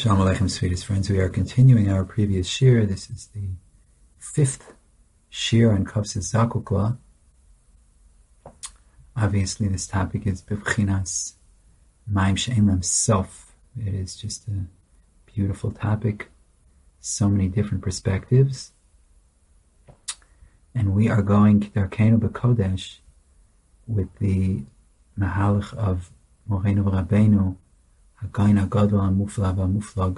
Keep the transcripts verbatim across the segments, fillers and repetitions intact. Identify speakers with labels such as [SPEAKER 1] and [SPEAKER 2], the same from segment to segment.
[SPEAKER 1] Shalom Aleichem, sweetest friends. We are continuing our previous shir. This is the fifth shir on Kafsis Zakukla. Obviously, this topic is Bibchinas Maim She'en Lem Sof. It is just a beautiful topic, so many different perspectives. And we are going Darkeinu B'Kodesh with the Mahalach of Moreinu Rabbeinu, Hagain HaGadol HaMuflag HaMuflag,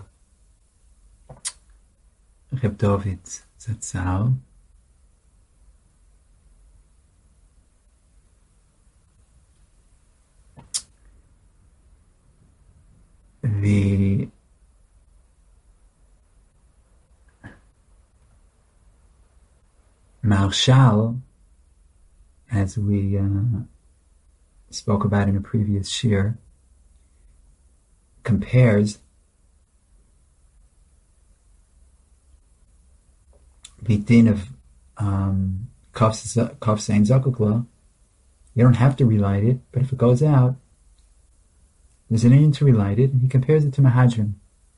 [SPEAKER 1] Reb David Zatzal. The Marshal, as we uh, spoke about in a previous shir, compares the din of um, Kaf Sein Zakukla. You don't have to relight it, but if it goes out, there's an Indian to relight it, and he compares it to Mahadrin.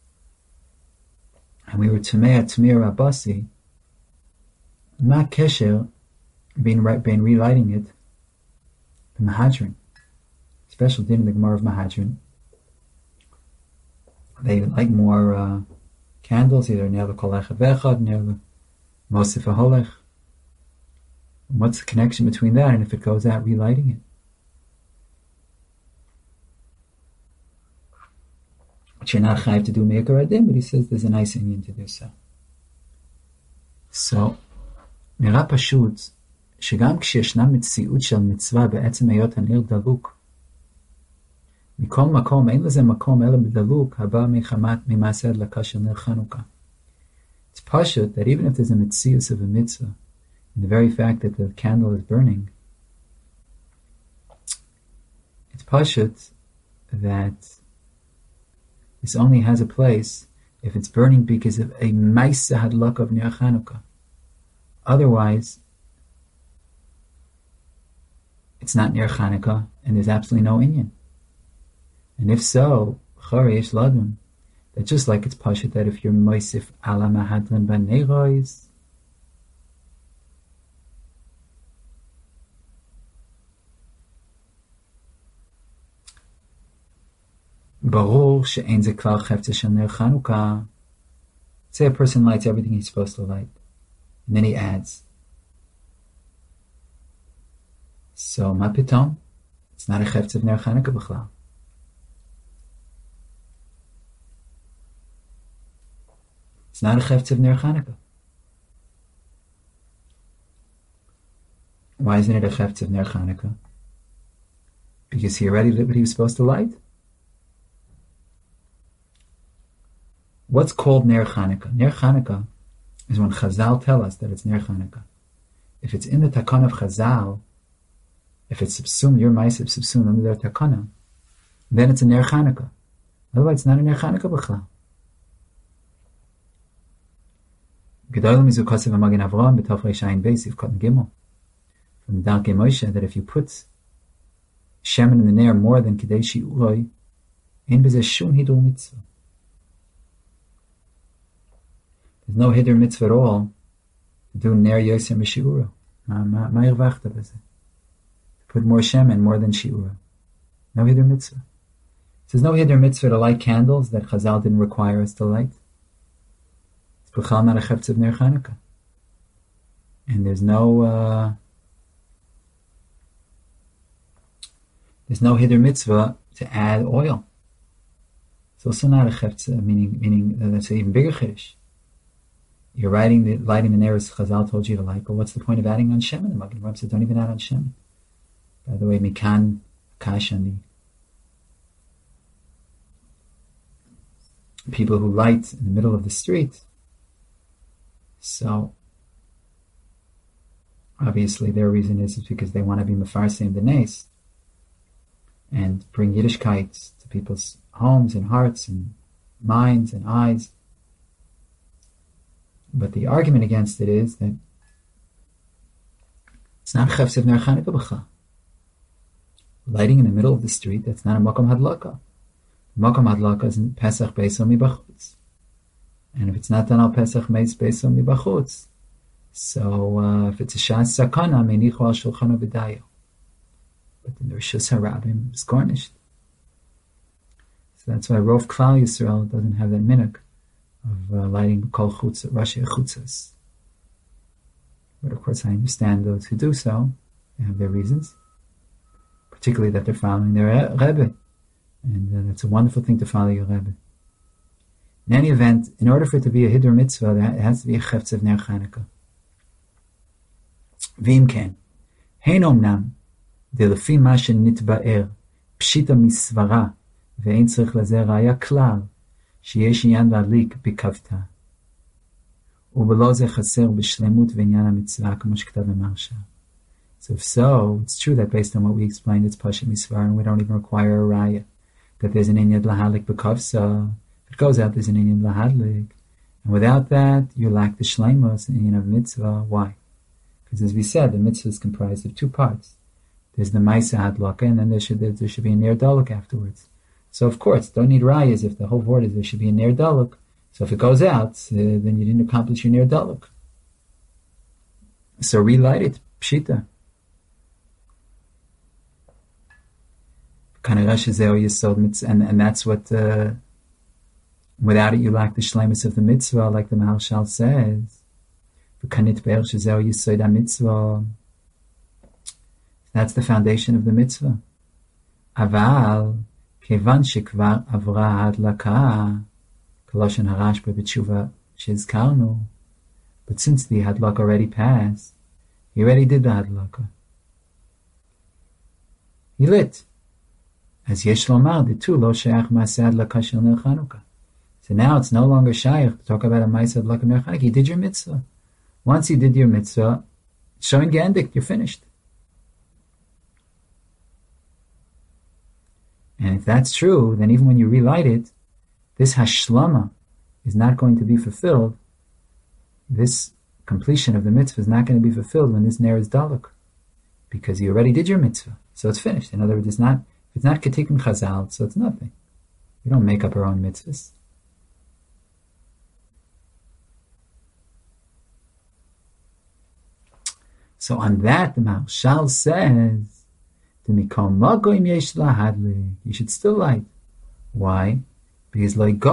[SPEAKER 1] And we were Tumei Tumir Abbasi, Ma Kesher, being, being relighting it, the Mahadrin. Special din in the Gemara of Mahadrin. They like more uh, candles, either Ner L'Kol Echad V'Echad, Ner Mosif HaHolech. What's the connection between that and if it goes out, relighting it? Which you're not chayav to do Me'ikar Adin, but he says there's a nice Indian to do so. So, נראה פשוט שגם כשישנה מציאות של מצווה בעצם היות הנר דלוק, מכל מקום אין לזה מקום אלא בדלוק הבא מחמת ממעשה הדלקה של נר חנוכה. It's pashut that even if there's a mitzius of a mitzvah, in the very fact that the candle is burning, it's pashut that this only has a place if it's burning because of a ma'aseh hadlaka of ner Chanukah. Otherwise, it's not ner Chanukah, and there's absolutely no inyan. And if so, Charesh Ladun, that just like it's pashut that if you're moisif ala mahadlan b'neiros, barur she'ein ze klal cheftzeh shel ner Chanukah. Say a person lights everything he's supposed to light, and then he adds. So ma pitom, it's not a cheftzeh of ner Chanukah b'chlal. It's not a cheftzeh of ner Chanukah. Why isn't it a cheftzeh of ner Chanukah? Because he already lit what he was supposed to light. What's called ner Chanukah? Ner Chanukah is when Chazal tell us that it's ner Chanukah. If it's in the takana of Chazal, if it's subsumed, your ma'aseh subsumed under their takana, then it's a ner Chanukah. Otherwise, it's not a ner Chanukah b'chlal. Gedolim izu kosev Magen Avraham b'tov reish ayin beis Yivkot Gimel from the Darkei Moshe that if you put shemen in the ner more than kidei shi'uroi, ein b'zeh shum hidul mitzvah. There's no hidur mitzvah at all to do ner yoser mishi'ura. Ma irvachta b'zeh? Put more shemen more than shi'ura. No hidur mitzvah. There's no hidur mitzvah to light candles that Chazal didn't require us to light. It's b'chal not a cheftzeh of ner Chanukah. And there's no uh, there's no hidur mitzvah to add oil. It's also not a cheftzeh, meaning meaning uh, that's an even bigger chiddush. You're lighting the lighting the ner as Chazal told you to light, but what's the point of adding on shemen? The Magen Avraham said don't even add on shemen. By the way, mikan kash on the people who light in the middle of the street. So, obviously their reason is, is because they want to be mefarsim the nes and bring Yiddishkeit to people's homes and hearts and minds and eyes. But the argument against it is that it's not a cheftzeh of ner Chanukah b'chal. Lighting in the middle of the street, that's not a makom hadlaka. Makam hadlaka is Pesach Beis Mibachutz. And if it's not done al Pesach Beis Mibachutz, so uh, if it's a Shas Sakana, Menichu al Shulchan V'dayo. But in the Rishus HaRabim, it's garnished. So that's why Rov Klal Yisrael doesn't have that minhag of uh, lighting Kol Chutz, Rashi Chutzas. But of course I understand those who do so. They have their reasons. Particularly that they're following their Rebbe. And uh, that's a wonderful thing to follow your Rebbe. In any event, in order for it to be a Hiddur Mitzvah, there has to be a Chefetz of Ner Chanukah. V'im ken, hein omnam, de lefi ma shenitba'er, pshita misvara, ve'ein tzrich lazer raya klal, sheyesh inyan להדליק בקוותא. ובלא זה חסר בשלמות ועניין המצווה, כמו שכתב במרשה. So if so, it's true that based on what we explained, it's Pasha Misvar, and we don't even require a raya. That there's an Inyan Lahadlik B'Kavsa. If it goes out, there's an Inyan Lahadlik. And without that, you lack the Shleimus, an Inyan of Mitzvah. Why? Because as we said, the Mitzvah is comprised of two parts. There's the Maisa Hadlaka, and then there should, there, there should be a Ner Daluk afterwards. So of course, don't need rayas if the whole word is there should be a Ner Daluk. So if it goes out, uh, then you didn't accomplish your Ner Daluk. So relight it, Pshita. And, and that's what, uh, without it you lack the shleimus of the mitzvah, like the Maharshal says. That's the foundation of the mitzvah. Aval, kevan shekvar avra hadlaka, Koloshen Harashba b'tshuva shizkarnu. But since the hadlaka already passed, he already did the hadlaka. He lit. As Yesh Lomar, the two lo she'ach ma'aseh hadlaka shel ner Chanukah. So now it's no longer shaykh to talk about a ma'aseh hadlaka ner Chanukah. You did your mitzvah. Once you did your mitzvah, showing gendik, you're finished. And if that's true, then even when you relight it, this hashlama is not going to be fulfilled. This completion of the mitzvah is not going to be fulfilled when this ner is daluk, because you already did your mitzvah, so it's finished. In other words, it's not if it's not ketikun chazal, so it's nothing. We don't make up our own mitzvahs. So on that, the Maharshal says, you should still light. Why? Because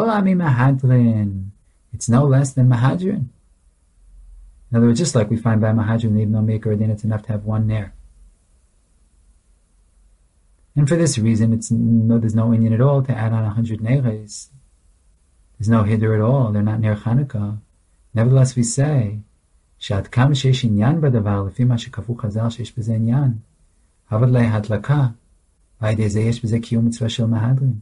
[SPEAKER 1] it's no less than mahadrin. In other words, just like we find by mahadrin, even though maker then it's enough to have one ner. And for this reason, it's no, there's no inyan at all to add on a hundred neres. There's no hiddur at all. They're not ner Chanukah. Nevertheless, we say, שעד כמה שיש עניין בדבר, לפי מה שקבעו חז"ל שיש בזה עניין, אבל להדלקה, ועל ידי זה יש בזה קיום מצווה של מהדרין.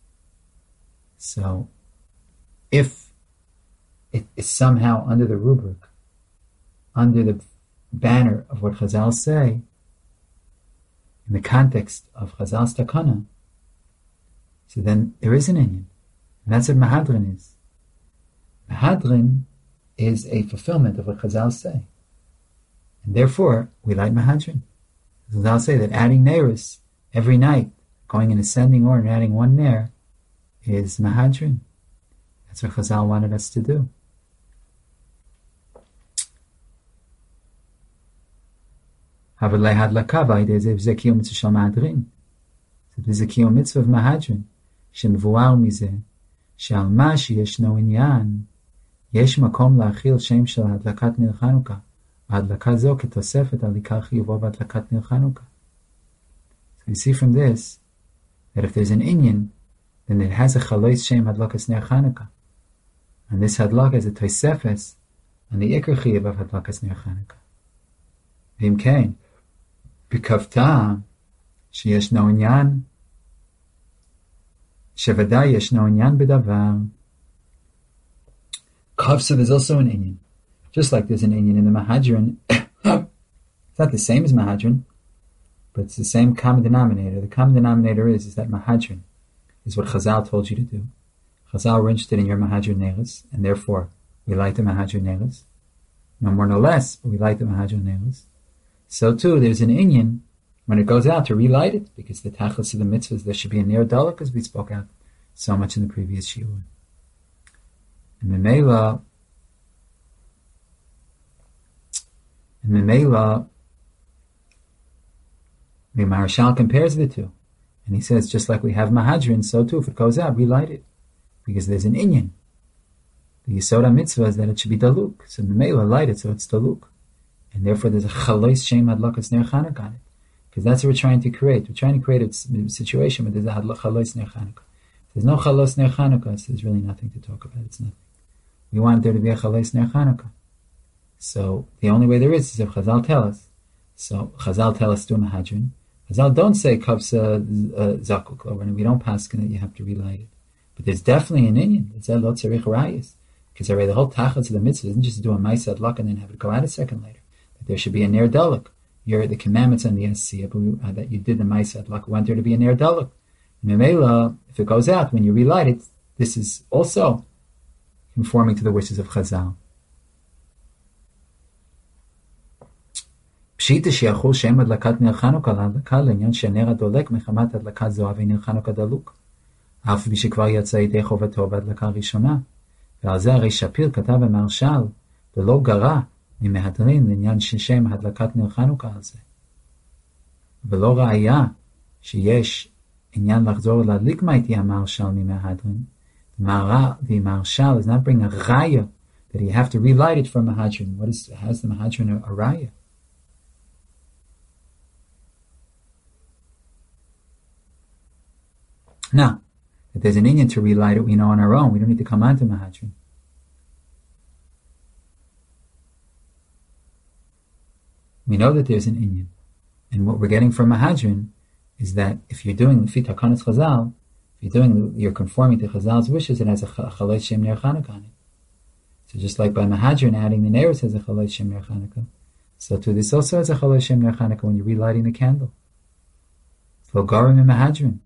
[SPEAKER 1] So, if it is somehow under the rubric, under the banner of what Chazal say, in the context of Chazal's takana, so then there is an inyan. And that's what Mahadrin is. Mahadrin is a fulfillment of what Chazal say. And therefore, we light Mahadrin. Chazal say that adding Neiris every night, going in ascending order and adding one Nair, is Mahadrin. That's what Chazal wanted us to do. So there's a kiyum mitzvah of Mahadrin, שמבואר מזה, שעל מה שישנו עניין, יש מקום להכיל שם של הדלקת נר חנוכה, והדלקה זו כתוספת על עיקר חיובו בהדלקת נר חנוכה. So you see from this, that if there's an inyan, then it has a chalois shem hadlakas ner Chanukah. And this hadlaka is a toisefes on the ikar chiyuv of hadlakas ner Chanukah. V'im kein, b'kavta, sheyeshno inyan, shevaday yeshno inyan b'davar. Kavsa, there's also an inyan. Just like there's an inyan in the Mahadrin. It's not the same as Mahadrin, but it's the same common denominator. The common denominator is, is that Mahadrin is what Chazal told you to do. Chazal were interested in your Mahadrin Neres, and therefore we light the Mahadrin Neres. No more, no less, but we light the Mahadrin Neres. So too, there's an inyan when it goes out to relight it, because the tachlis of the mitzvahs, there should be a ner dalek, as we spoke out, so much in the previous shiur. And Memela, and Memela, the Maharshal compares the two. And he says, just like we have Mahadrin, so too, if it goes out, relight it. Because there's an inyan. The Yisod mitzvah is that it should be daluk. So Memela light it, so it's daluk. And therefore there's a chalois shem hadlakas ner Chanukah on it. Because that's what we're trying to create. We're trying to create a situation where there's a chalois ner Chanukah. If there's no chalos ner Chanukah, so there's really nothing to talk about. It's nothing. We want there to be a chalois ner Chanukah. So the only way there is is if Chazal tell us. So Chazal tell us do Mahadrin. Chazal don't say kavsa zakuk, and we don't pass that you have to relight it. But there's definitely an inyan. It's a lot tzarich rayis. Because already the whole tachlis of the mitzvah isn't just to do a ma'aseh adlak and then have it go out a second later. That there should be a ner dalek. You're the commandments on the S C uh, that you did the ma'aseh adlak. Want there to be a ner dalek. Memela, if it goes out when you relight it, this is also conforming to the wishes of Chazal. Pshita shiachul shem adlakat ner Chanukah l'adlaka l'inyan shener adolek mechamat adlakat zohav ner Chanukah daluk. אף בשכבר יצא ידי חובתו בהדלקה הראשונה. ועל זה הרי שפיר כתב במהרש"ל, ולא גרע ממהדרין לעניין ששם הדלקת נר חנוכה על זה. ולא ראיה שיש עניין לחזור להדליק מה איתי המהרש"ל ממהדרין. The Maharshal is not bringing a raya that you have to relight it from Mahadrin. What is, has the Mahadrin a, a raya? Now, if there's an inyan to relight it, we know on our own. We don't need to come on to Mahadrin. We know that there's an inyan. And what we're getting from Mahadrin is that if you're doing Lefi Takanas Chazal, if you're doing, you're conforming to Chazal's wishes, it has a Chalais Shem Ner Chanukah on it. So just like by Mahadrin adding the Neris has a Chalais Shem Ner Chanukah, so too this also has a Chalais Shem Ner Chanukah when you're relighting the candle. Lo Garim and Mahadrin.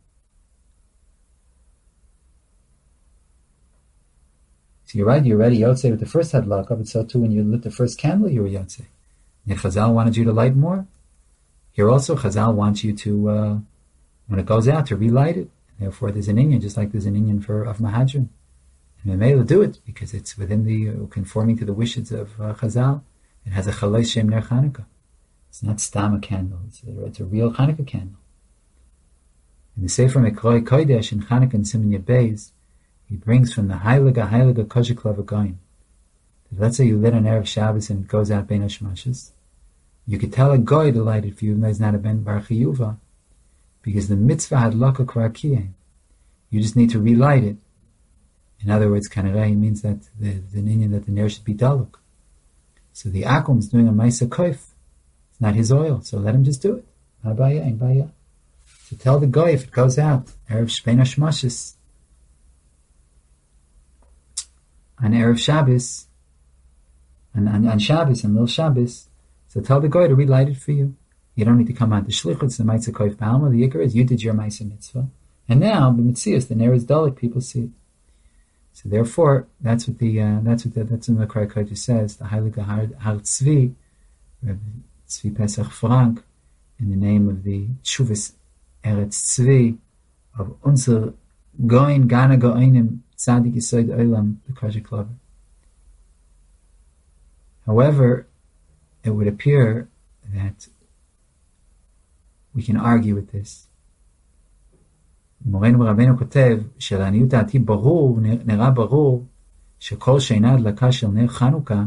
[SPEAKER 1] So you're right, you're ready Yotzei with the first Hadlaka, but so too when you lit the first candle, you were Yotzei. And if Chazal wanted you to light more, here also Chazal wants you to, uh, when it goes out, to relight it. And therefore there's an inyan, just like there's an inyan for of Mahadrin. And Memela do it, because it's within the, uh, conforming to the wishes of uh, Chazal. It has a Chalais Shem Ner Chanukah. It's not stam a candle, it's a, it's a real Chanukah candle. In the Sefer Mekroi Kodesh in Chanukah and Siman Yud Beis, he brings from the Heilige Heilige Kosher Klavagoyim. Let's say you lit on Erev Shabbos and it goes out Bein HaShmashos. You could tell a guy to light it for you, even though he's not a Ben Bar Chiyuva, because the mitzvah had laka kvar kiyeh. You just need to relight it. In other words, kanarei means that the, the inyan that the ner should be daluk. So the akum is doing a ma'aseh koif. It's not his oil, so let him just do it. Abaya and baya. So tell the guy if it goes out Erev Bein HaShmashos on Erev Shabbos, and on, on Shabbos and Lil Shabbos, so tell the guy to relight it for you. You don't need to come out the shlichutz, the ma'aseh koif b'alma. The yikar is you did your ma'aseh mitzvah, and now the mitzias, the ner is dalek, people see it. So therefore, that's what the uh, that's what the, that's what the Mekroi Kodesh says. The Heilige Har Tzvi, Rabbi Tzvi Pesach Frank, in the name of the Tshuvas Eretz Tzvi of unser Goin Gana Goinim Tzadik Yesod Olam, the Kosher Klover. However, it would appear that we can argue with this. מורנו ורבנו כותב שלעניות דעתי ברור, נראה ברור, שכל שאינה הדלקה של נר חנוכה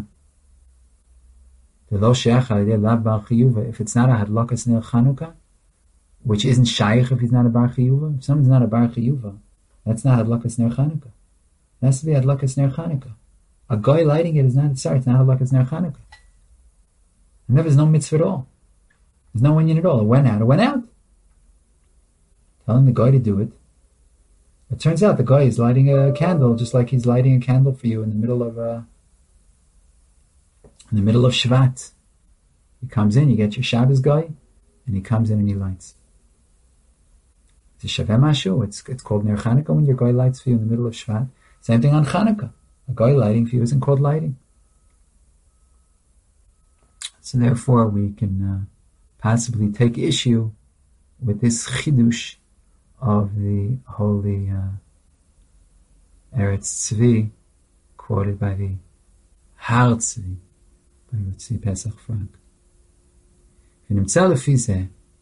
[SPEAKER 1] זה לא שייך על ידי לאו בר חיובה. If it's not a hadlakas ner Chanukah, which isn't shaykh if he's not a bar chiyuva, if someone's not a bar chiyuva, that's not hadlakas ner Chanukah. It has to be hadlakas ner Chanukah. A guy lighting it is not, sorry, it's not hadlakas ner Chanukah. And there was no mitzvah at all. There's no inyan at all. It went out, it went out. Telling the guy to do it. It turns out the guy is lighting a candle, just like he's lighting a candle for you in the middle of uh, in the middle of Shvat. He comes in, you get your Shabbos guy, and he comes in and he lights. It's a Shaveh Mashu. It's it's called Ner Chanukah when your guy lights for you in the middle of Shvat. Same thing on Chanukah. A guy lighting for you isn't called lighting. So therefore, we can uh, possibly take issue with this chidush of the holy uh, Eretz Tzvi, quoted by the Har Tzvi, by Tzvi Pesach Frank. ונמצא לפי זה,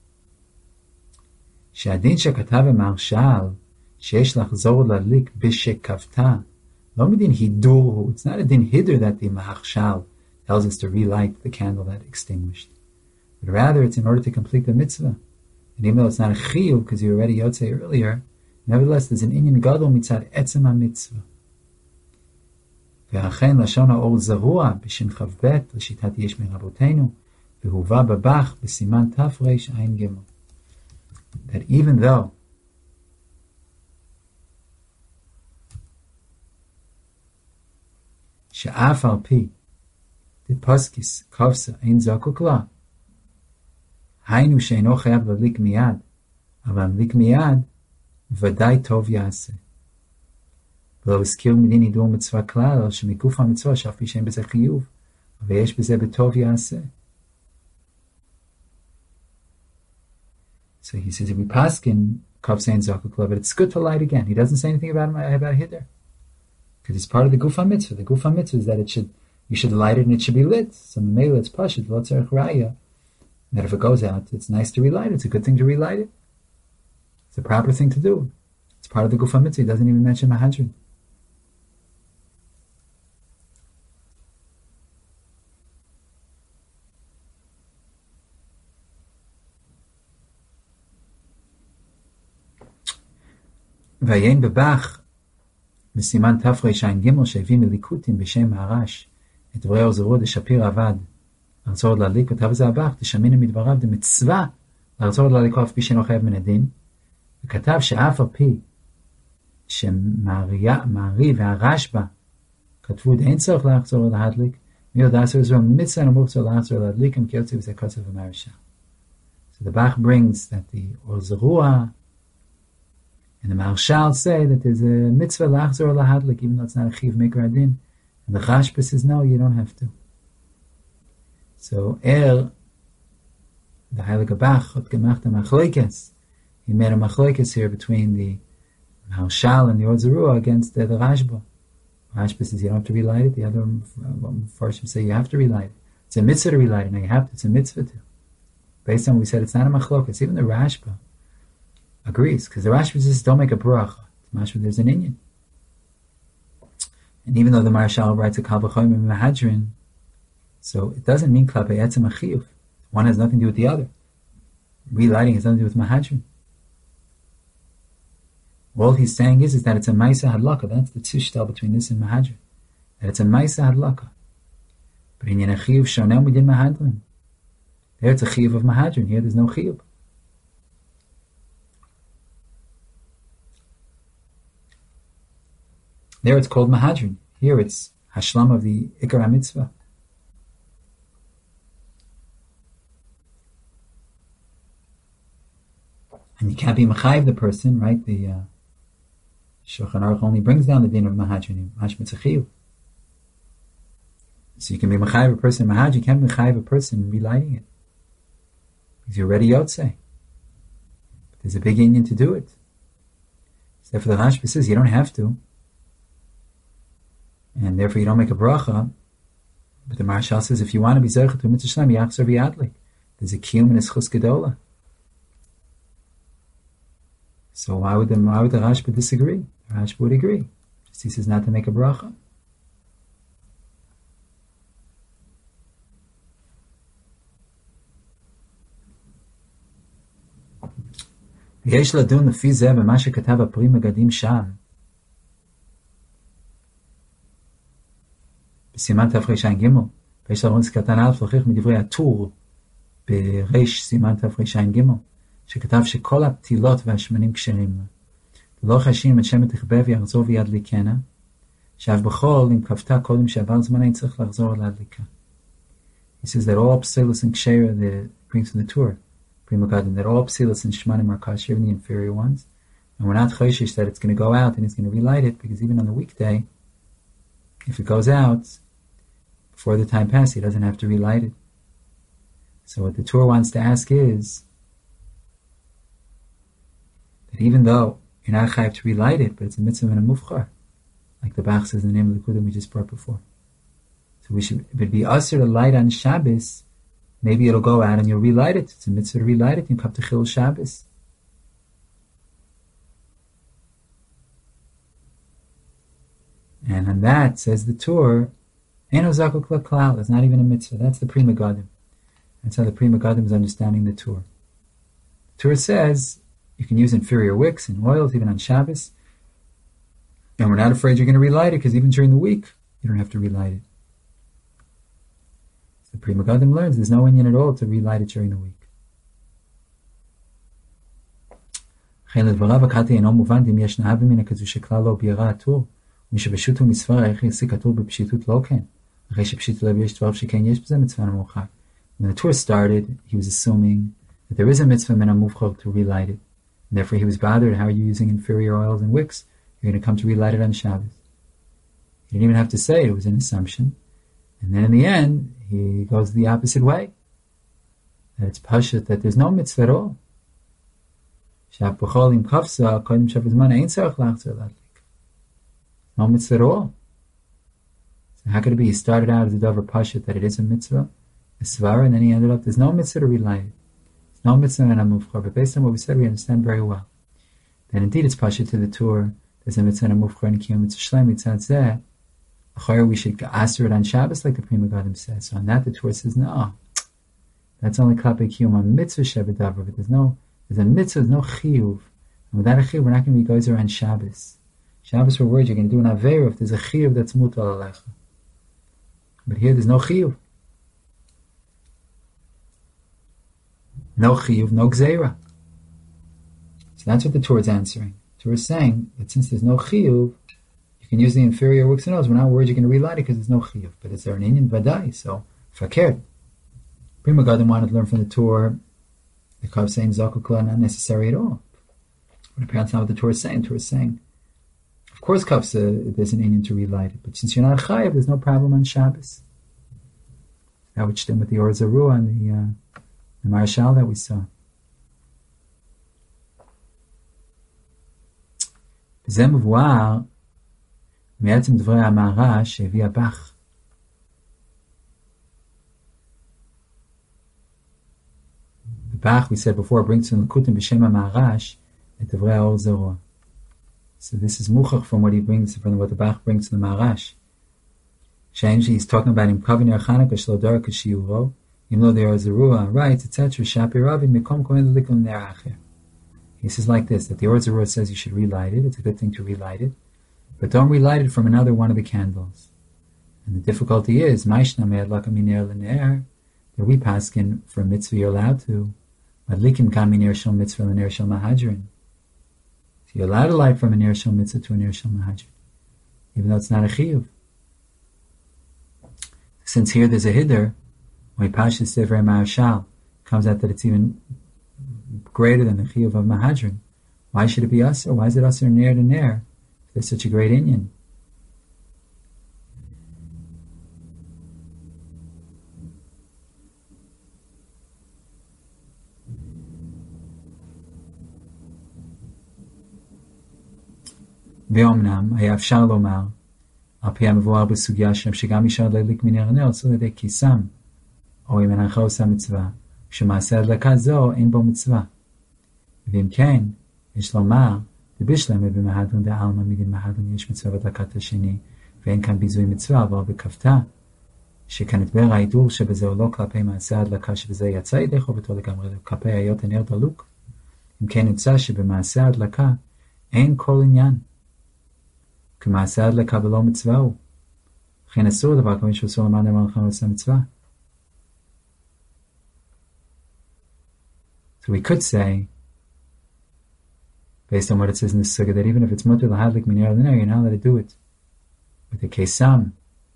[SPEAKER 1] שהדין שכתב המהרש"ל, שיש לחזור להדליק בשכבתה, לא מדין הידור הוא, it's not a din hidur that the Maharshal tells us to relight the candle that extinguished, but rather it's in order to complete the mitzvah. And even though it's not a chiyuv, because you already yotzei earlier, nevertheless there's an inyan gadol mitzad etzem ha-mitzvah. ואכן לשון האור זרוע בשם כ"ב לשיטת יש מרבותינו, והובא בבח בסימן תרע"ג. That even though שאף על פי דפסקיס כבסה אין זקוק לה, היינו שאינו חייב להדליק מיד, אבל להדליק מיד ודאי טוב יעשה. ולא הזכיר מדין הידור מצווה כלל, אלא שמגוף המצווה שאף פי שאין בזה חיוב, ויש בזה בטוב יעשה. So he says if we paskin kavsein zakukla, but it's good to light again. He doesn't say anything about about hither, because it's part of the gufa mitzvah. The gufa mitzvah is that it should you should light it and it should be lit. So maybe it's pashut lo tzarich raya. That if it goes out, it's nice to relight it. It's a good thing to relight it. It's a proper thing to do. It's part of the gufa mitzvah. He doesn't even mention mahadrin. ויין בבח בסימן תרע"ג שהביא מליקוטים בשם מהר"ש את דברי אור זרוע דשפיר עבד לרצות להדליק, כתב בזה הבח תשמינו מדבריו דמצווה לרצות להדליקו אף פי שאינו חייב מן הדין, וכתב שאף על פי שמארי והרשב"א כתבו אין צורך לחזור להדליק, מי יודע זו מצווה נמוך צורך לחזור להדליק, אם כי יוצא בזה כוסף ומהרש"ל. So the Bach brings that the אור זרוע and the Maharshal say that there's a mitzvah lachzor lahadlik, even though it's not a chiv mikra adin. And the Rashba says, no, you don't have to. So Er, the Heilige Bach, hat gemacht a machlokes. He made a machlokes here between the Maharshal and the Or Zarua against the, the Rashba. Rashba says you don't have to relight it. The other Farshim say you have to relight it. It's a mitzvah to relight it. Now you have to. It's a mitzvah to. Based on what we said, it's not a machlokes. Even the Rashba agrees, because the Rashba says don't make a bracha. Mashma, there's an inyan. And even though the Maharshal writes a Kal V'chomer in Mahadrin, so it doesn't mean Klapei Etzem HaChiyuv. One has nothing to do with the other. Relighting has nothing to do with Mahadrin. All he's saying is, is that it's a Maisa Hadlaka. That's the tishtal between this and Mahadrin. That it's a Maisa Hadlaka. But in Yen HaChiyuv Shonem we did Mahadrin. There it's a Chiyuv of Mahadrin. Here there's no Chiyuv. There it's called Mahadrin. Here it's Hashlam of the Ikar HaMitzvah. And you can't be Machayiv the person, right? The uh, Shulchan Aruch only brings down the din of Mahadrin, Mashma Tzachiyuv. So you can be Machayiv a person Mahadrin, you can't be Machayiv a person relighting it. Because you're already Yotzei. But there's a big union to do it. So therefore the Rashba says you don't have to. And therefore you don't make a bracha. But the Maharshal says if you want to be Zercha to Mitzvah Shalom, Yachzor V'Yadlik. There's a Kiyum and a Schus Gedola. So why would the why would the Rashba disagree? The Rashba would agree. Just he says not to make a bracha. ויש לדון לפי זה במה שכתב הפרי מגדים שם. בסימן תרע"ג, ויש לרונס קטן א' להוכיח מדברי הטור בריש סימן תרע"ג, שכתב שכל הפתילות והשמנים כשרים לה. ולא חשים את שמן תכבה ויחזור וידליקנה, שאף בכל אם כבתה קודם שעבר זמן אין צריך לחזור להדליקה. He says that all psilus and ksher that brings from the Torah, Prima Gadim, that all psilus and shmanim are kosher, even the inferior ones, and we're not choshish that it's going to go out and he's going to relight it, because even on the weekday, if it goes out before the time passes, he doesn't have to relight it. So what the Torah wants to ask is that even though you're not chayav to relight it, but it's a mitzvah and a mufchar, like the Bach says in the name of the Kudim we just brought before. So we should, if it'd be usher to light on Shabbos, maybe it'll go out and you'll relight it. It's a mitzvah to relight it. You come to Chil Shabbos. And on that, says the Tur, Eino Zakuk L'Klal. It's not even a mitzvah. That's the Pri Megadim. That's how the Pri Megadim is understanding the Tur. The Tur says you can use inferior wicks and oils even on Shabbos. And we're not afraid you're going to relight it, because even during the week, you don't have to relight it. So the Pri Megadim learns there's no inyan at all to relight it during the week. מי שפשוט הוא מספר, איך יעשה כתוב בפשיטות לא כן. אחרי שפשיטות לב יש דברים שכן יש בזה מצווה המובחר. When the tour started, he was assuming that there is a mitzvah min hamuvchar to relight it. And therefore he was bothered, how are you using inferior oils and wicks? You're going to come to relight it on Shabbos. He didn't even have to say it, it was an assumption. And then in the end, he goes the opposite way. That it's pashut, that there's no mitzvah at all. Shab b'chol im kafsa, kodim shabazman, ein tzarech lachzer ladlik. No mitzvah at all. So how could it be? He started out as a davar pashut that it is a mitzvah, a svara, and then he ended up, there's no mitzvah to relight it. There's no mitzvah in hamuvchar, but based on what we said, we understand very well. Then indeed it's pashut to the Tur, there's a mitzvah in hamuvchar and kiyum mitzvah shlem, mitzvah zeh. Achayr, we should answer it on Shabbos like the Pri Megadim says. So on that the Tur says, no, that's only klapei kiyum on mitzvah shebedavar, but there's no, there's a mitzvah, there's no chiyuv. And without a chiyuv, we're not going to be gozer on Shabbos. Shabbos we're worried you're going to do an aveira if there's a chiyuv that's mutal alecha. But here there's no chiyuv. No chiyuv, no gzeira. So that's what the Torah is answering. The Torah is saying that since there's no chiyuv, you can use the inferior works and oils. We're not worried you're going to relight it because there's no chiyuv. But is there an inyan vadai? So, fakir. Pri Megadim wanted to learn from the Torah the Kav saying zakukla not necessary at all. But apparently that's not what the Torah is saying. The Torah is saying, of course, kafsa, there's an inyan to relight it, but since you're not a chayav, there's no problem on Shabbos. That would stem with the Or Zarua and the, uh, the Marashal that we saw. וזה מבואר מעצם דברי המהר"ש שהביא הבח. The Bach, we said before, brings to L'kutim b'shem HaMaharash at Divrei Or Zarua. So this is muchach from what he brings, from what the Bach brings to the Maharash. Change, he's talking about him kavin Chanukah shlodar kashiuro, even though there is a ruah, rights, et cetera. Shapiravin mikom kohen likum neracher. He says like this: that the Or Zarua says you should relight it. It's a good thing to relight it, but don't relight it from another one of the candles. And the difficulty is, ma'ishna me'adlaka miner l'ner, that we paskin for a mitzvah you're allowed to, madlikim kam miner shel mitzvah l'ner shel mahadrin. So you're allowed to light from a ner shel mitzvah to a ner shel mahadrin, even though it's not a chiyuv. Since here there's a hiddur, when Pashas Divrei Marashal comes out that it's even greater than the chiyuv of mahadrin, why should it be usher? Why is it usher ner to ner? If there's such a great inyan. ואומנם היה אפשר לומר על פי המבואר בסוגיה שם שגם אפשר להדליק מנר הנר אסור על ידי כיסם, או אם אינך עושה מצווה, כשמעשה הדלקה זו אין בו מצווה. ואם כן, יש לומר, דבישלמה במהדרין דעלמא מדין מהדרין יש מצווה בדלקת השני, ואין כאן ביזוי מצווה, אבל בכפתה, שכאן נתבר ההידור שבזהו לא כלפי מעשה ההדלקה שבזה יצא ידי חובתו לגמרי, כלפי היות הנר דלוק. אם כן נמצא שבמעשה ההדלקה אין כל עניין, כמעשה הדלקה ולא מצווה הוא. לכן אסור דבר כמו שאסור למען אמר לך לעשה מצווה. So we could say, based on what it says in the Sugya, that even if it's mutter lahadlik min ner l'ner, you're not allowed to do it with the kesam,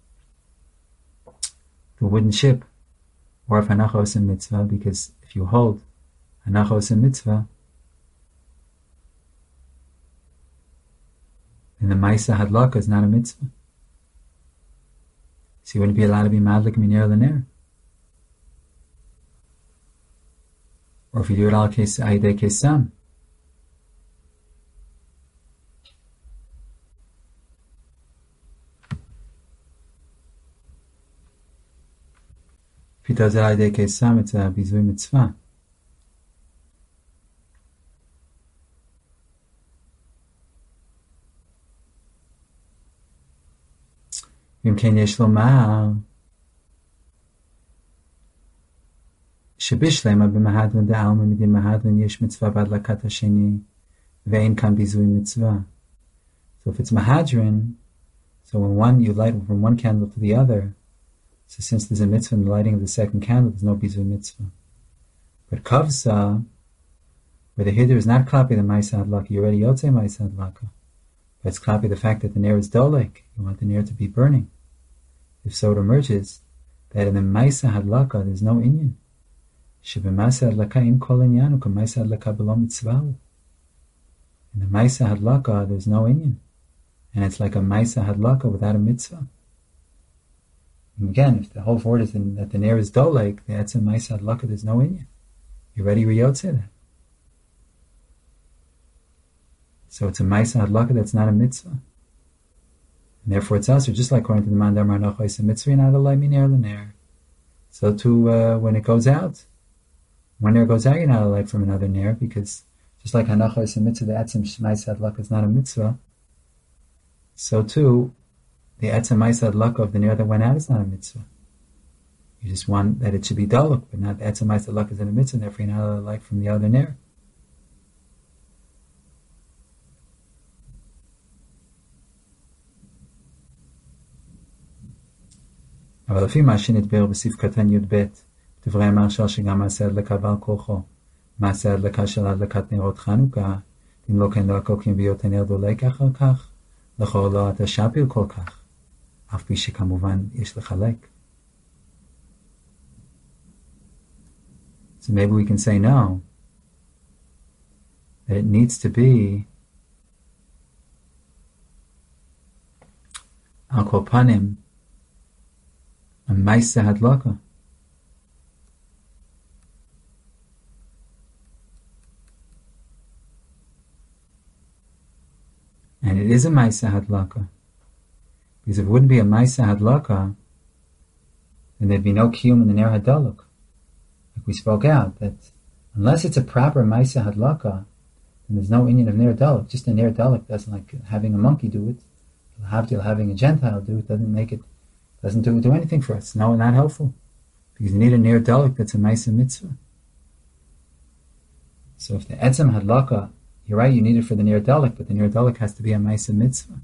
[SPEAKER 1] the wooden ship, or if hanacha osim mitzvah, because if you hold hanacha osim mitzvah, and the Maisa Hadlaka is not a mitzvah. So you wouldn't be allowed to be madlik min ner l'ner. Or if you do it al ayidei kesam. If he does it al yedei kesam, it's a bizui mitzvah. Im ken yesh lomar שבשלמה במהדרין דעלמא מדין מהדרין יש מצווה בהדלקת השני ואין כאן ביזוי מצווה. So if it's mahadrin, so when one you light from one candle to the other, so since there's a mitzvah in the lighting of the second candle, there's no bizui mitzvah. But kavsa, where the hiddur is not klapi the ma'aseh hadlaka, you already yotze ma'aseh hadlaka, but it's klapi the fact that the nair is dolek, you want the nair to be burning. If so, it emerges that in the ma'aseh hadlaka there's no inyan. שבמעשה הדלקה אין כל עניין הוא כמעשה הדלקה בלא מצווה הוא. In the Maisa Hadlaka, there's no inyan. And it's like a Maisa Hadlaka without a mitzvah. And again, if the whole word is in, that the nair is dolek, that's a Maisa Hadlaka, there's no inyan. You already riyotze that. So it's a Maisa Hadlaka that's not a mitzvah. And therefore it's also, just like according to the Mandar Marnocha, it's a mitzvah in Adalai Miner L'ner. So too, uh, when it goes out, one nair goes out, you're not allowed from another nair, because just like hanacha is a mitzvah, the etzem ma'aseh hadlaka is not a mitzvah. So too, the etzem ma'aseh hadlaka of the nair that went out is not a mitzvah. You just want that it should be daluk, but not the etzem ma'aseh hadlaka is in a mitzvah, therefore you're not allowed from the other nair. אבל לפי מה שנתבאר בסעיף קטן י"ב, דברי המהרש"ל שגם מעשה הדלקה בעל כורחו, מעשה הדלקה של הדלקת נרות חנוכה, אם לא כן לא הקוקים בהיות הנר דולק אחר כך, לכאורה לא אתה שפיר כל כך, אף פי שכמובן יש לחלק. So maybe we can say no, that it needs to be al kol panim, a Maisa Hadlaka. And it is a Maisa Hadlaka. Because if it wouldn't be a Maisa Hadlaka, then there'd be no Kiyum in the Ner Hadaluk. Like we spoke out, that unless it's a proper Maisa Hadlaka, then there's no inyan of Ner Hadaluk. Just a Ner Hadaluk doesn't, like having a monkey do it, Havdil having a Gentile do it, doesn't make it, doesn't do, do anything for us. No, not helpful. Because you need a Ner Hadaluk that's a Maisa Mitzvah. So if the Etzem Hadlaka, you're right, you need it for the Ner Hadaluk, but the Ner Hadaluk has to be a Maisa Mitzvah.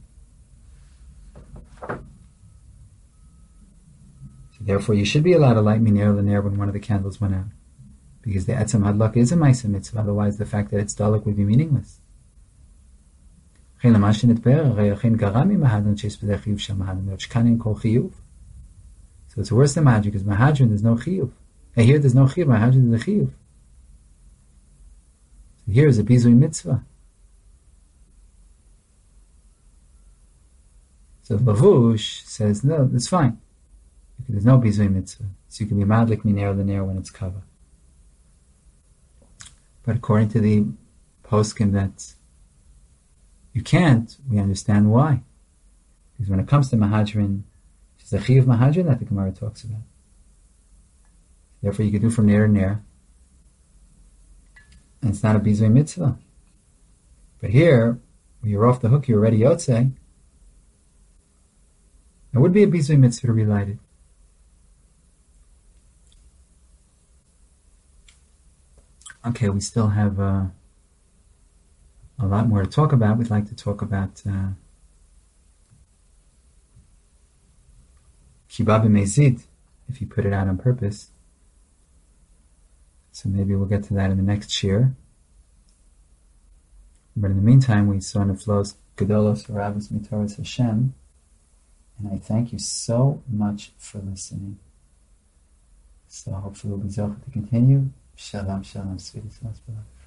[SPEAKER 1] Therefore, you should be allowed to light Minir L'ner when one of the candles went out. Because the Etzem Hadlaka is a Maisa Mitzvah, otherwise the fact that it's Dalek would be meaningless. So it's worse than Mahadrin, because Mahadrin there's no Chiyuv. And here there's no Chiyuv, Mahadrin there's a Chiyuv. So here is a Bizui Mitzvah. So Lavush says, no, that's fine. There's no bizui mitzvah, so you can be madlik minir l'ner when it's kava. But according to the poskim that you can't, we understand why. Because when it comes to mahadrin, it's the chi of mahadrin that the Gemara talks about. Therefore, you can do from ner to ner, and it's not a bizui mitzvah. But here, when you're off the hook, you're already yotze. It would be a bizui mitzvah to relight it. Okay, we still have uh, a lot more to talk about. We'd like to talk about uh, Kibab Mezid, if you put it out on purpose. So maybe we'll get to that in the next shir. But in the meantime, we saw Neflos Gedolos Rabos Mitoras Hashem, and I thank you so much for listening. So hopefully we'll be zocheh to continue. Shalom, shalom, sweetie,